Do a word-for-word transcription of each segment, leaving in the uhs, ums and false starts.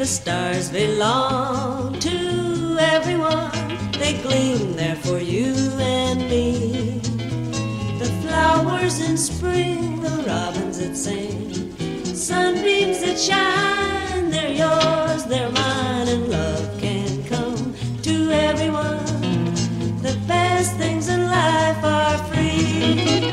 The stars belong to everyone. They gleam there for you and me. The flowers in spring, the robins that sing, sunbeams that shine, they're yours, they're mine, and love can come to everyone. The best things in life are free.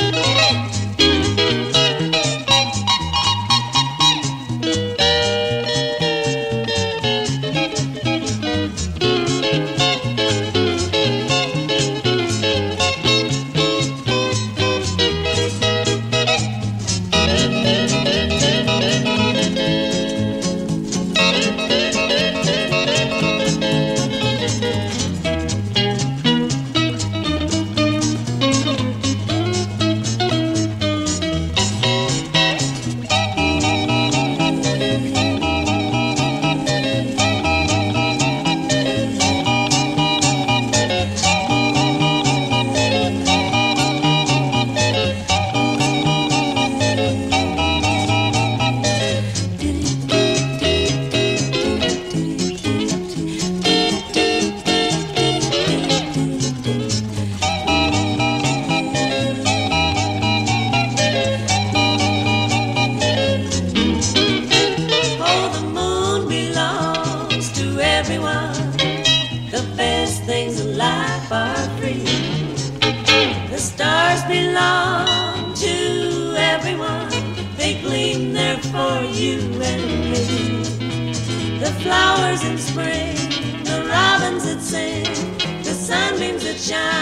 The best things in life are free. The stars belong to everyone. They gleam there for you and me. The flowers in spring, the robins that sing, the sunbeams that shine,